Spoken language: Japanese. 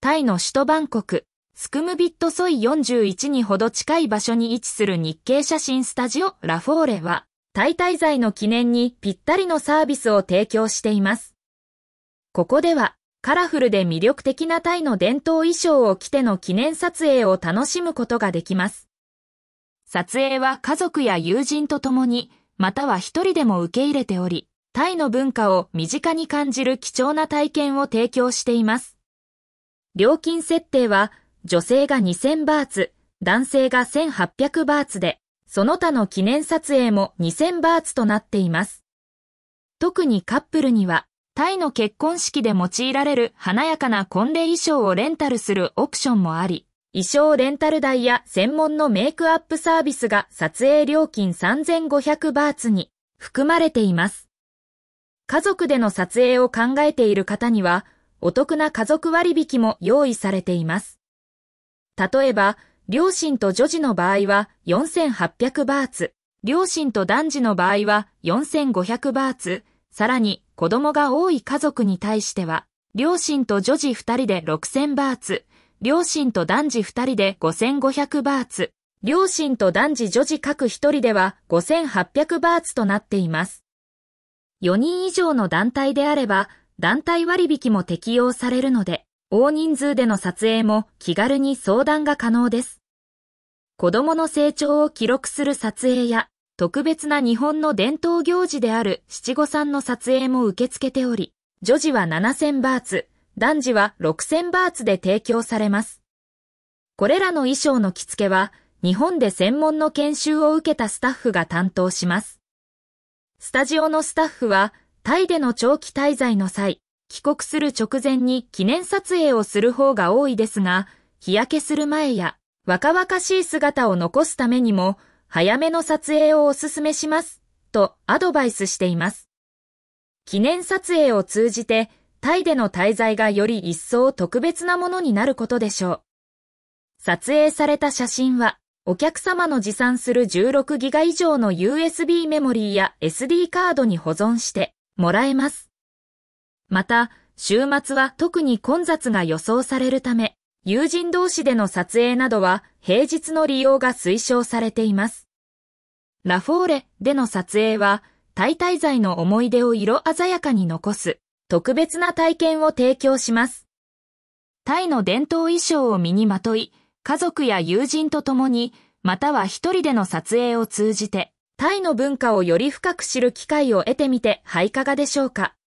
タイの首都バンコク、スクムビットソイ41にほど近い場所に位置する日系写真スタジオラフォーレは、タイ滞在の記念にぴったりのサービスを提供しています。ここでは、カラフルで魅力的なタイの伝統衣装を着ての記念撮影を楽しむことができます。撮影は家族や友人と共に、または一人でも受け入れており、タイの文化を身近に感じる貴重な体験を提供しています。料金設定は、女性が2000バーツ、男性が1800バーツで、その他の記念撮影も2000バーツとなっています。特にカップルには、タイの結婚式で用いられる華やかな婚礼衣装をレンタルするオプションもあり、衣装レンタル代や専門のメイクアップサービスが撮影料金3500バーツに含まれています。家族での撮影を考えている方には、お得な家族割引も用意されています。例えば、両親と女児の場合は4800バーツ、両親と男児の場合は4500バーツ、さらに子供が多い家族に対しては、両親と女児2人で6000バーツ、両親と男児2人で5500バーツ、両親と男児女児各1人では5800バーツとなっています。4人以上の団体であれば、団体割引も適用されるので、大人数での撮影も気軽に相談が可能です。子供の成長を記録する撮影や、特別な日本の伝統行事である七五三の撮影も受け付けており、女児は7000バーツ、男児は6000バーツで提供されます。これらの衣装の着付けは、日本で専門の研修を受けたスタッフが担当します。スタジオのスタッフは、タイでの長期滞在の際、帰国する直前に記念撮影をする方が多いですが、日焼けする前や若々しい姿を残すためにも、早めの撮影をお勧めします、とアドバイスしています。記念撮影を通じて、タイでの滞在がより一層特別なものになることでしょう。撮影された写真は、お客様の持参する16ギガ以上の USB メモリーや SD カードに保存してもらえます。また、週末は特に混雑が予想されるため、友人同士での撮影などは平日の利用が推奨されています。ラフォーレでの撮影は、タイ滞在の思い出を色鮮やかに残す特別な体験を提供します。タイの伝統衣装を身にまとい、家族や友人と共に、または一人での撮影を通じて、タイの文化をより深く知る機会を得てみてはいかがでしょうか。